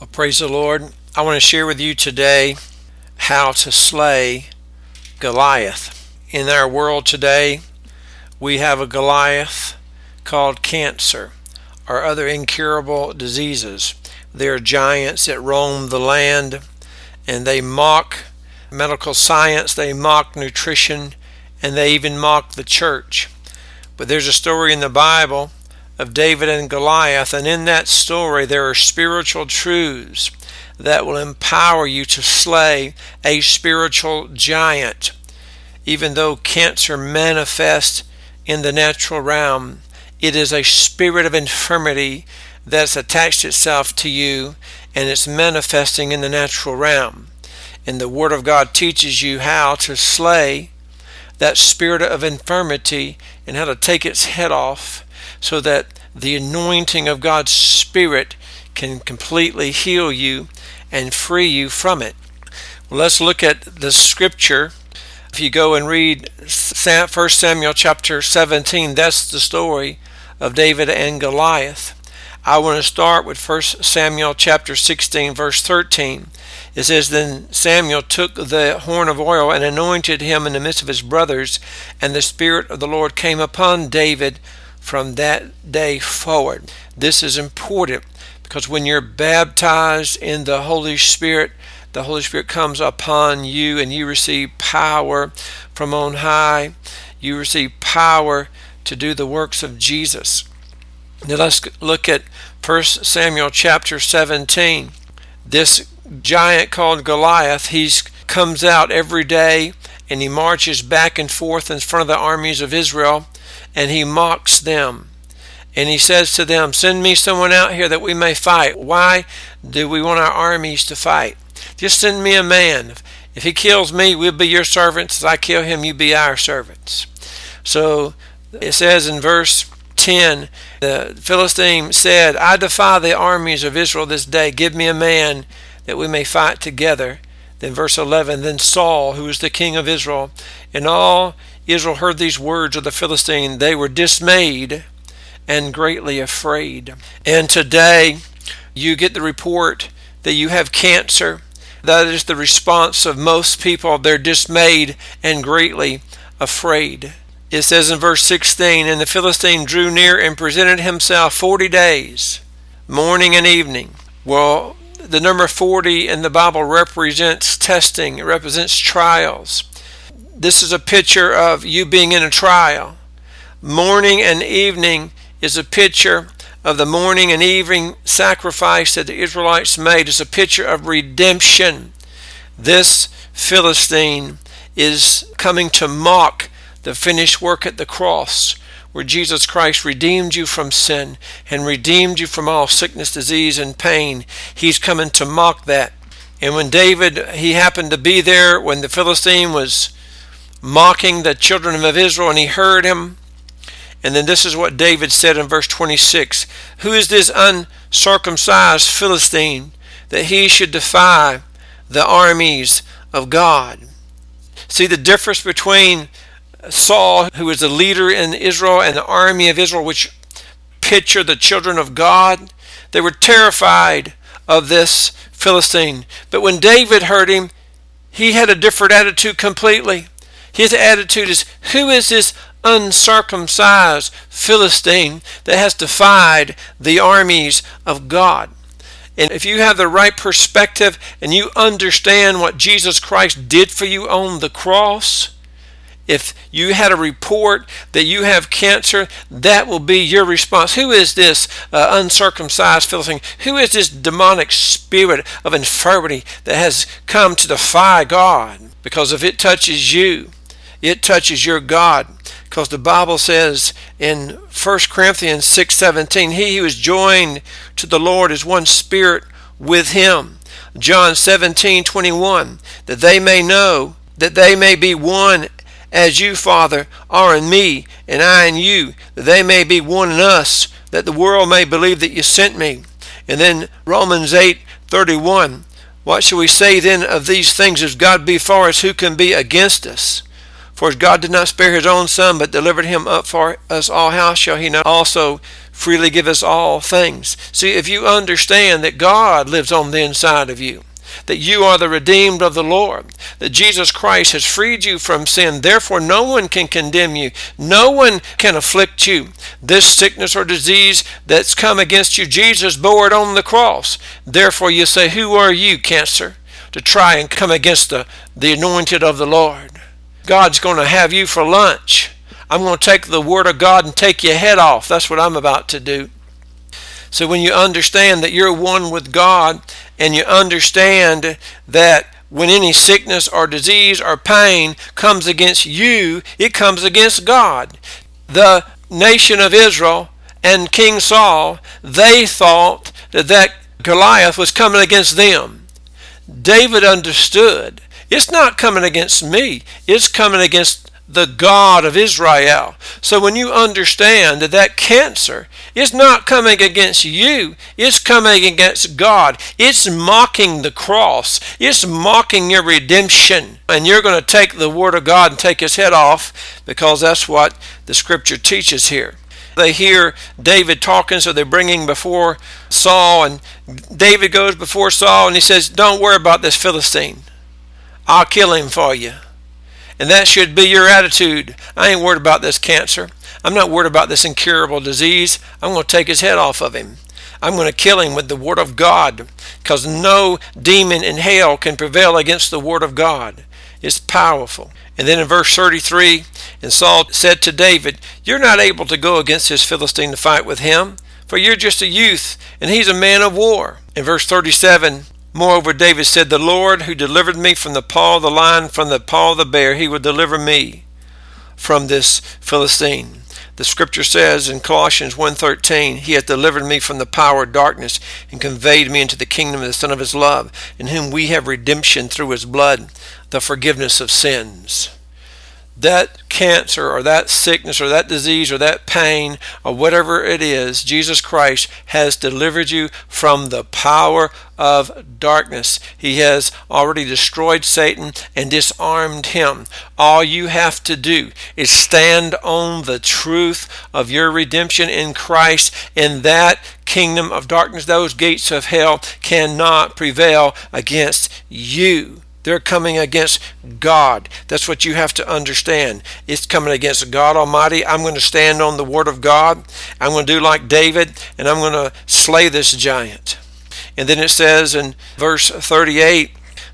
Well, praise the Lord. I want to share with you today how to slay Goliath. In our world today, we have a Goliath called cancer or other incurable diseases. There are giants that roam the land, and they mock medical science, they mock nutrition, and they even mock the church. But there's a story in the Bible of David and Goliath, and in that story there are spiritual truths that will empower you to slay a spiritual giant. Even though cancer manifests in the natural realm, it is a spirit of infirmity that's attached itself to you, and it's manifesting in the natural realm. And the Word of God teaches you how to slay that spirit of infirmity and how to take its head off, so that the anointing of God's Spirit can completely heal you and free you from it. Well, let's look at the scripture. If you go and read 1 Samuel chapter 17, that's the story of David and Goliath. I want to start with 1 Samuel chapter 16, verse 13. It says, "Then Samuel took the horn of oil and anointed him in the midst of his brothers, and the Spirit of the Lord came upon David from that day forward." This is important because when you're baptized in the Holy Spirit comes upon you and you receive power from on high. You receive power to do the works of Jesus. Now let's look at 1 Samuel chapter 17. This giant called Goliath, he comes out every day and he marches back and forth in front of the armies of Israel, and he mocks them. And he says to them, "Send me someone out here that we may fight." Why do we want our armies to fight? Just send me a man. If he kills me, we'll be your servants. If I kill him, you be our servants. So it says in verse 10, the Philistine said, "I defy the armies of Israel this day. Give me a man that we may fight together." Then verse 11, "Then Saul, who was the king of Israel, and all Israel heard these words of the Philistine. They were dismayed and greatly afraid." And today you get the report that you have cancer. That is the response of most people. They're dismayed and greatly afraid. It says in verse 16, "And the Philistine drew near and presented himself 40 days, morning and evening." Well, the number 40 in the Bible represents testing. It represents trials. This is a picture of you being in a trial. Morning and evening is a picture of the morning and evening sacrifice that the Israelites made. It's a picture of redemption. This Philistine is coming to mock the finished work at the cross, where Jesus Christ redeemed you from sin and redeemed you from all sickness, disease, and pain. He's coming to mock that. And when David, he happened to be there when the Philistine was mocking the children of Israel, and he heard him. And then this is what David said in verse 26. "Who is this uncircumcised Philistine that he should defy the armies of God?" See the difference between Saul, who was the leader in Israel, and the army of Israel, which picture the children of God. They were terrified of this Philistine. But when David heard him, he had a different attitude completely. His attitude is, who is this uncircumcised Philistine that has defied the armies of God? And if you have the right perspective and you understand what Jesus Christ did for you on the cross, if you had a report that you have cancer, that will be your response. Who is this uncircumcised Philistine? Who is this demonic spirit of infirmity that has come to defy God? Because if it touches you, it touches your God. Because the Bible says in 1 Corinthians 6:17, "He who is joined to the Lord is one spirit with him." John 17:21, "That they may know, that they may be one as you, Father, are in me, and I in you, that they may be one in us, that the world may believe that you sent me." And then Romans 8:31, "What shall we say then of these things? If God be for us, who can be against us? For as God did not spare his own Son, but delivered him up for us all, how shall he not also freely give us all things? See, if you understand that God lives on the inside of you, that you are the redeemed of the Lord, that Jesus Christ has freed you from sin, therefore no one can condemn you, no one can afflict you. This sickness or disease that's come against you, Jesus bore it on the cross. Therefore you say, who are you, cancer, to try and come against the anointed of the Lord? God's going to have you for lunch. I'm going to take the Word of God and take your head off. That's what I'm about to do. So when you understand that you're one with God, and you understand that when any sickness or disease or pain comes against you, it comes against God. The nation of Israel and King Saul, they thought that Goliath was coming against them. David understood, it's not coming against me, it's coming against the God of Israel. So when you understand that cancer is not coming against you, it's coming against God. It's mocking the cross. It's mocking your redemption. And you're going to take the Word of God and take his head off, because that's what the Scripture teaches here. They hear David talking, so they're bringing before Saul, and David goes before Saul and he says, don't worry about this Philistine. I'll kill him for you. And that should be your attitude. I ain't worried about this cancer. I'm not worried about this incurable disease. I'm going to take his head off of him. I'm going to kill him with the Word of God, because no demon in hell can prevail against the Word of God. It's powerful. And then in verse 33, and Saul said to David, you're not able to go against this Philistine to fight with him, for you're just a youth, and he's a man of war. In verse 37, moreover, David said, the Lord who delivered me from the paw of the lion, from the paw of the bear, he will deliver me from this Philistine. The Scripture says in Colossians 1:13, he hath delivered me from the power of darkness, and conveyed me into the kingdom of the Son of his love, in whom we have redemption through his blood, the forgiveness of sins. That cancer or that sickness or that disease or that pain or whatever it is, Jesus Christ has delivered you from the power of darkness. He has already destroyed Satan and disarmed him. All you have to do is stand on the truth of your redemption in Christ. In that kingdom of darkness, those gates of hell cannot prevail against you. They're coming against God. That's what you have to understand. It's coming against God Almighty. I'm going to stand on the Word of God. I'm going to do like David, and I'm going to slay this giant. And then it says in verse 38,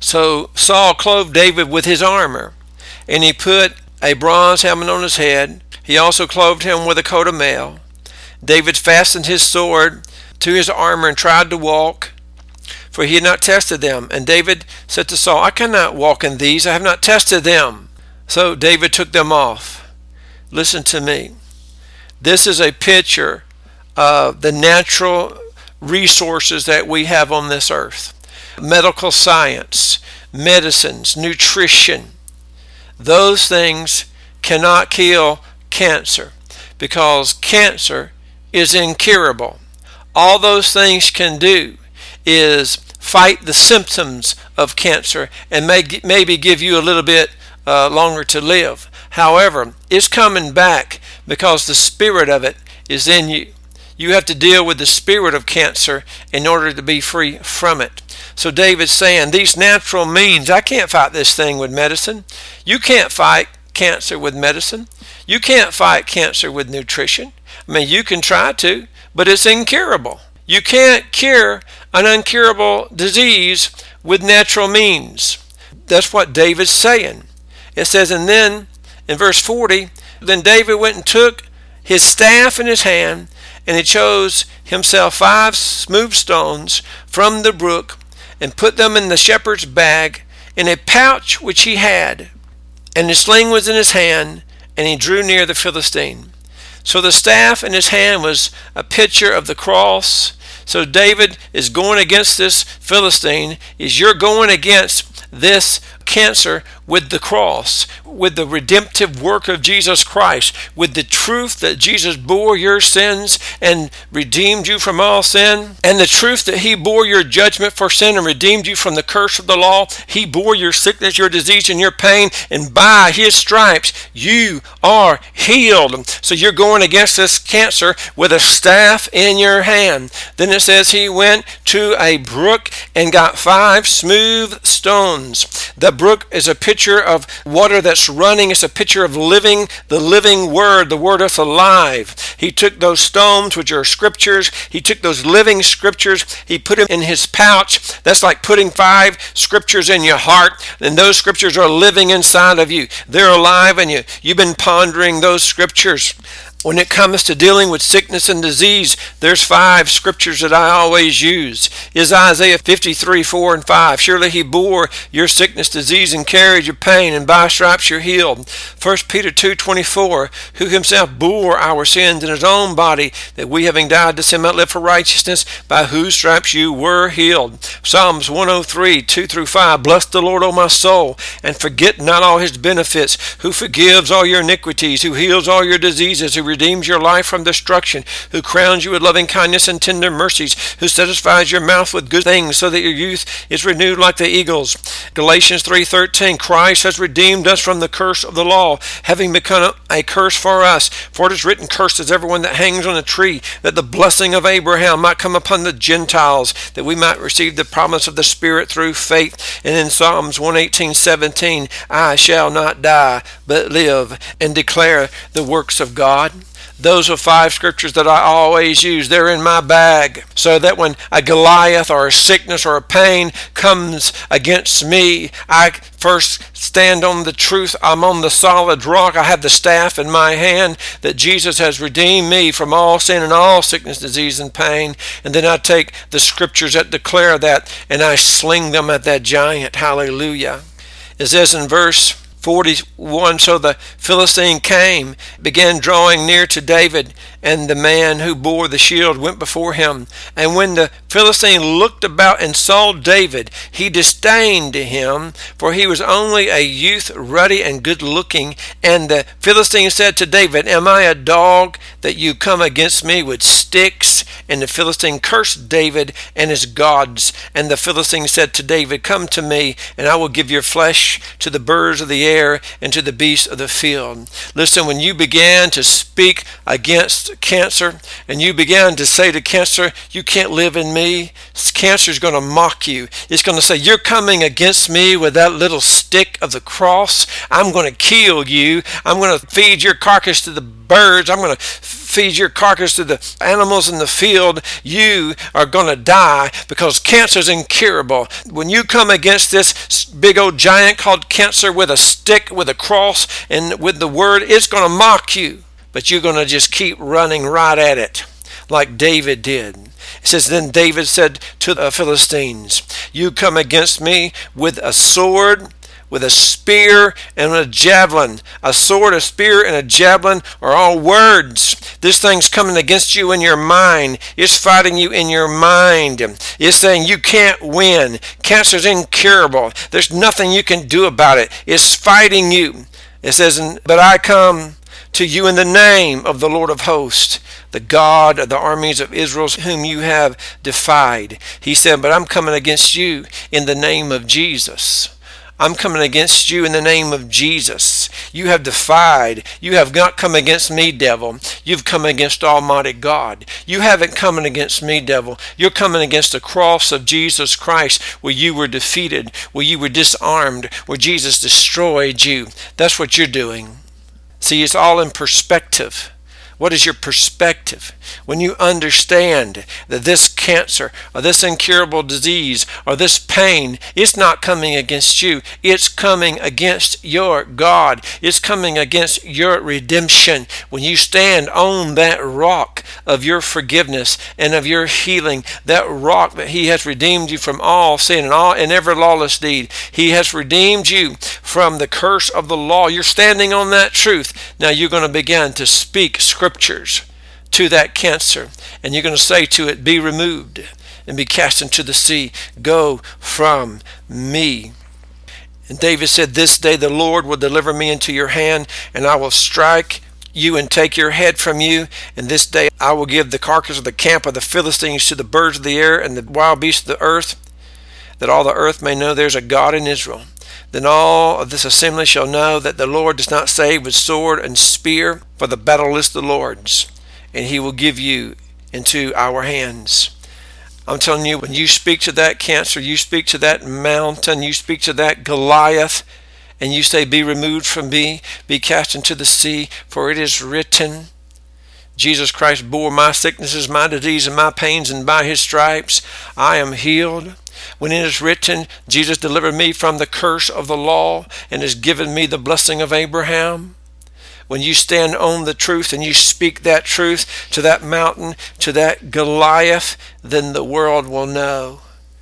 so Saul clothed David with his armor, and he put a bronze helmet on his head. He also clothed him with a coat of mail. David fastened his sword to his armor and tried to walk, for he had not tested them. And David said to Saul, I cannot walk in these. I have not tested them. So David took them off. Listen to me. This is a picture of the natural resources that we have on this earth. Medical science, medicines, nutrition. Those things cannot kill cancer, because cancer is incurable. All those things can do is fight the symptoms of cancer and maybe give you a little bit longer to live. However, it's coming back because the spirit of it is in you. You have to deal with the spirit of cancer in order to be free from it. So David's saying, these natural means, I can't fight this thing with medicine. You can't fight cancer with medicine. You can't fight cancer with nutrition. I mean, you can try to, but it's incurable. You can't cure an incurable disease with natural means. That's what David's saying. It says, and then in verse 40, then David went and took his staff in his hand, and he chose himself 5 smooth stones from the brook, and put them in the shepherd's bag, in a pouch which he had. And his sling was in his hand, and he drew near the Philistine. So the staff in his hand was a picture of the cross. So David is going against this Philistine. You're going against this cancer with the cross, with the redemptive work of Jesus Christ, with the truth that Jesus bore your sins and redeemed you from all sin, and the truth that he bore your judgment for sin and redeemed you from the curse of the law. He bore your sickness, your disease, and your pain, and by his stripes you are healed. So you're going against this cancer with a staff in your hand. Then it says he went to a brook and got 5 smooth stones. The brook is a picture of water that's running. It's a picture of living, the living word, the word that's alive. He took those stones, which are scriptures. He took those living scriptures. He put them in his pouch. That's like putting 5 scriptures in your heart, and those scriptures are living inside of you. They're alive, and you've been pondering those scriptures. When it comes to dealing with sickness and disease, there's 5 scriptures that I always use. Is Isaiah 53, 4 and 5. Surely he bore your sickness, disease, and carried your pain, and by stripes you're healed. 1 Peter 2, 24. Who himself bore our sins in his own body, that we, having died to sin, might live for righteousness, by whose stripes you were healed. Psalms 103, 2 through 5. Bless the Lord, O my soul, and forget not all his benefits, who forgives all your iniquities, who heals all your diseases, who redeems your life from destruction, who crowns you with loving kindness and tender mercies, who satisfies your mouth with good things, so that your youth is renewed like the eagles. Galatians 3:13. Christ has redeemed us from the curse of the law, having become a curse for us. For it is written, cursed is everyone that hangs on a tree, that the blessing of Abraham might come upon the Gentiles, that we might receive the promise of the Spirit through faith. And in Psalms 118:17, I shall not die, but live, and declare the works of God. Those are 5 scriptures that I always use. They're in my bag, so that when a Goliath or a sickness or a pain comes against me, I first stand on the truth. I'm on the solid rock. I have the staff in my hand that Jesus has redeemed me from all sin and all sickness, disease, and pain. And then I take the scriptures that declare that, and I sling them at that giant. Hallelujah. It says in verse 41, so the Philistine came, began drawing near to David, and the man who bore the shield went before him. And when the Philistine looked about and saw David, he disdained him, for he was only a youth, ruddy and good looking. And the Philistine said to David, am I a dog that you come against me with sticks? And the Philistine cursed David and his gods. And the Philistine said to David, come to me, and I will give your flesh to the birds of the air and to the beasts of the field. Listen, when you began to speak against cancer, and you began to say to cancer, you can't live in me, cancer is going to mock you. It's going to say, you're coming against me with that little stick of the cross. I'm going to kill you. I'm going to feed your carcass to the birds. I'm going to feed your carcass to the animals in the field. You are going to die, because cancer is incurable. When you come against this big old giant called cancer with a stick, with a cross, and with the word, it's going to mock you. But you're going to just keep running right at it, like David did. It says, then David said to the Philistines, you come against me with a sword, with a spear, and a javelin. A sword, a spear, and a javelin are all words. This thing's coming against you in your mind. It's fighting you in your mind. It's saying you can't win. Cancer's incurable. There's nothing you can do about it. It's fighting you. It says, but I come to you in the name of the Lord of hosts, the God of the armies of Israel, whom you have defied. He said, but I'm coming against you in the name of Jesus. I'm coming against you in the name of Jesus. You have defied. You have not come against me, devil. You've come against Almighty God. You haven't come against me, devil. You're coming against the cross of Jesus Christ, where you were defeated, where you were disarmed, where Jesus destroyed you. That's what you're doing. See, it's all in perspective. What is your perspective? When you understand that this cancer or this incurable disease or this pain, it's not coming against you. It's coming against your God. It's coming against your redemption. When you stand on that rock of your forgiveness and of your healing, that rock that He has redeemed you from all sin and every lawless deed. He has redeemed you from the curse of the law. You're standing on that truth. Now you're going to begin to speak scriptures to that cancer, and you're going to say to it, be removed and be cast into the sea. Go from me. And David said, "This day the Lord will deliver me into your hand, and I will strike you and take your head from you. And this day I will give the carcass of the camp of the Philistines to the birds of the air and the wild beasts of the earth, that all the earth may know there's a God in Israel. Then all of this assembly shall know that the Lord does not save with sword and spear, for the battle is the Lord's, and he will give you into our hands." I'm telling you, when you speak to that cancer, you speak to that mountain, you speak to that Goliath, and you say, "Be removed from me, be cast into the sea, for it is written, Jesus Christ bore my sicknesses, my disease, and my pains, and by his stripes I am healed. When it is written, Jesus delivered me from the curse of the law and has given me the blessing of Abraham." When you stand on the truth and you speak that truth to that mountain, to that Goliath, then the world will know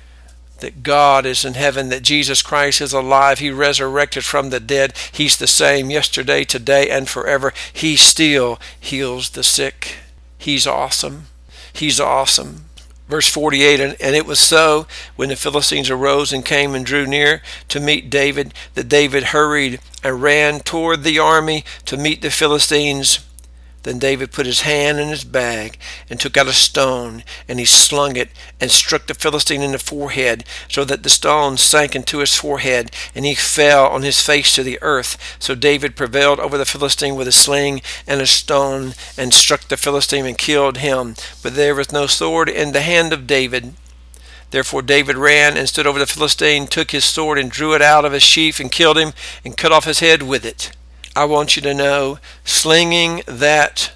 that God is in heaven, that Jesus Christ is alive. He resurrected from the dead. He's the same yesterday, today, and forever. He still heals the sick. He's awesome. He's awesome. Verse 48, and it was so, when the Philistines arose and came and drew near to meet David, that David hurried and ran toward the army to meet the Philistines. Then David put his hand in his bag and took out a stone, and he slung it and struck the Philistine in the forehead, so that the stone sank into his forehead, and he fell on his face to the earth. So David prevailed over the Philistine with a sling and a stone, and struck the Philistine and killed him. But there was no sword in the hand of David. Therefore David ran and stood over the Philistine, took his sword and drew it out of his sheath, and killed him, and cut off his head with it. I want you to know, slinging that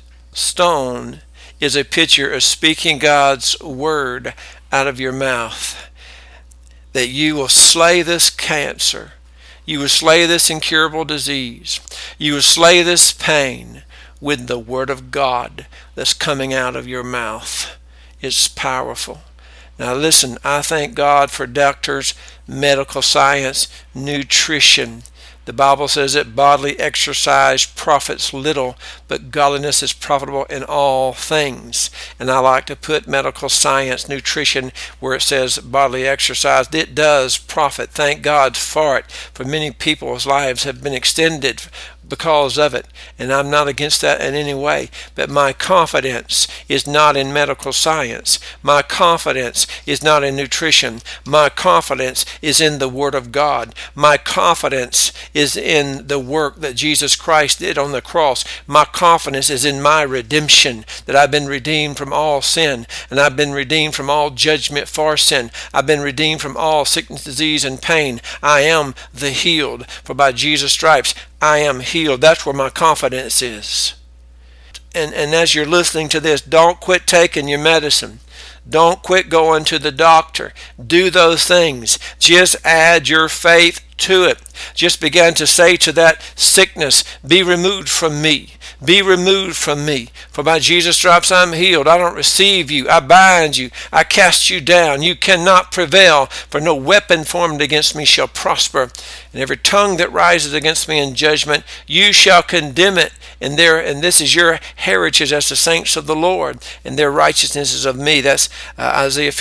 stone is a picture of speaking God's word out of your mouth. That you will slay this cancer. You will slay this incurable disease. You will slay this pain with the word of God that's coming out of your mouth. It's powerful. Now listen, I thank God for doctors, medical science, nutrition. The Bible says that bodily exercise profits little, but godliness is profitable in all things. And I like to put medical science, nutrition, where it says bodily exercise. It does profit. Thank God for it. For many people's lives have been extended because of it, and I'm not against that in any way. But my confidence is not in medical science. My confidence is not in nutrition. My confidence is in the Word of God. My confidence is in the work that Jesus Christ did on the cross. My confidence is in my redemption, that I've been redeemed from all sin, and I've been redeemed from all judgment for sin. I've been redeemed from all sickness, disease, and pain. I am the healed, for by Jesus' stripes I am healed. That's where my confidence is. And as you're listening to this, don't quit taking your medicine. Don't quit going to the doctor. Do those things. Just add your faith to it. Just begin to say to that sickness, "Be removed from me. Be removed from me. For by Jesus' stripes I'm healed. I don't receive you. I bind you. I cast you down. You cannot prevail, for no weapon formed against me shall prosper. And every tongue that rises against me in judgment, you shall condemn it. And this is your heritage as the saints of the Lord, and their righteousness is of me." That's Isaiah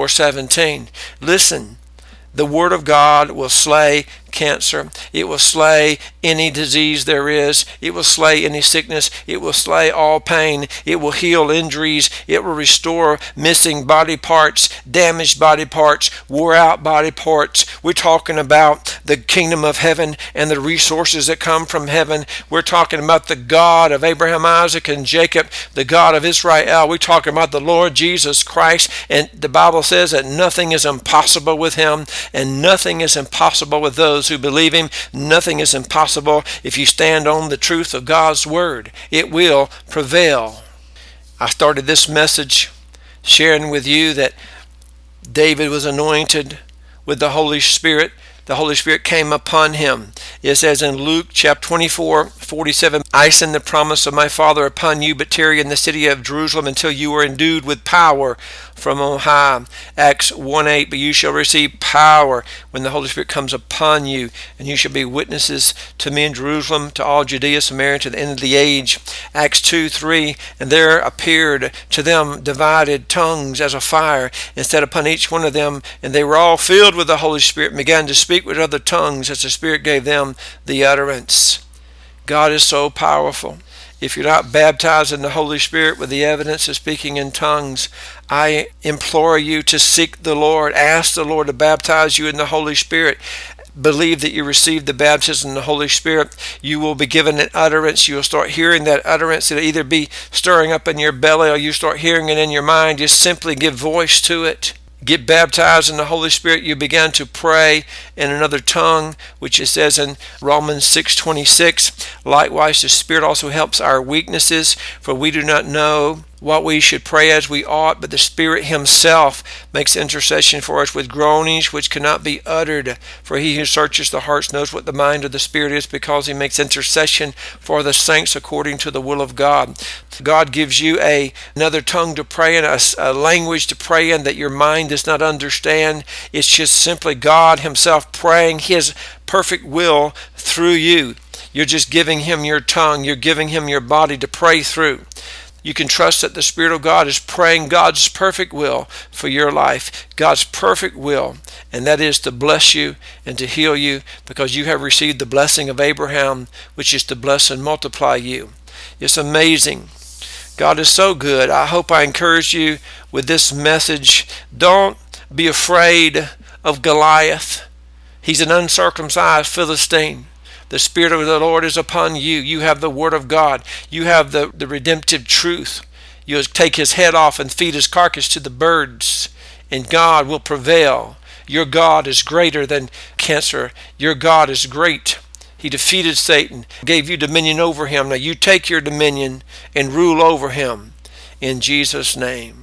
54:17. Listen, the Word of God will slay cancer. It will slay any disease there is. It will slay any sickness. It will slay all pain. It will heal injuries. It will restore missing body parts, damaged body parts, wore out body parts. We're talking about the kingdom of heaven and the resources that come from heaven. We're talking about the God of Abraham, Isaac, and Jacob, the God of Israel. We're talking about the Lord Jesus Christ. And the Bible says that nothing is impossible with him, and nothing is impossible with those who believe him. Nothing is impossible if you stand on the truth of God's word. It will prevail. I started this message sharing with you that David was anointed with the Holy Spirit. The Holy Spirit came upon him. It says in Luke chapter 24:47, I send the promise of my Father upon you, but tarry in the city of Jerusalem until you are endued with power from on high. Acts 1:8, but you shall receive power when the Holy Spirit comes upon you, and you shall be witnesses to me in Jerusalem, to all Judea, Samaria, to the end of the age. Acts 2:3, and there appeared to them divided tongues as of fire, and sat upon each one of them, and they were all filled with the Holy Spirit, and began to speak with other tongues as the Spirit gave them the utterance. God is so powerful. If you're not baptized in the Holy Spirit with the evidence of speaking in tongues, I implore you to seek the Lord. Ask the Lord to baptize you in the Holy Spirit. Believe that you received the baptism in the Holy Spirit. You will be given an utterance. You will start hearing that utterance. It'll either be stirring up in your belly or you start hearing it in your mind. Just simply give voice to it. Get baptized in the Holy Spirit. You begin to pray in another tongue, which it says in Romans 6:26. Likewise, the Spirit also helps our weaknesses, for we do not know what we should pray as we ought, but the Spirit himself makes intercession for us with groanings which cannot be uttered. For he who searches the hearts knows what the mind of the Spirit is, because he makes intercession for the saints according to the will of God. God gives you another tongue to pray in, a language to pray in that your mind does not understand. It's just simply God himself praying his perfect will through you. You're just giving him your tongue. You're giving him your body to pray through. You can trust that the Spirit of God is praying God's perfect will for your life, God's perfect will, and that is to bless you and to heal you, because you have received the blessing of Abraham, which is to bless and multiply you. It's amazing. God is so good. I hope I encourage you with this message. Don't be afraid of Goliath. He's an uncircumcised Philistine. The Spirit of the Lord is upon you. You have the Word of God. You have the redemptive truth. You'll take his head off and feed his carcass to the birds, and God will prevail. Your God is greater than cancer. Your God is great. He defeated Satan, gave you dominion over him. Now you take your dominion and rule over him in Jesus' name.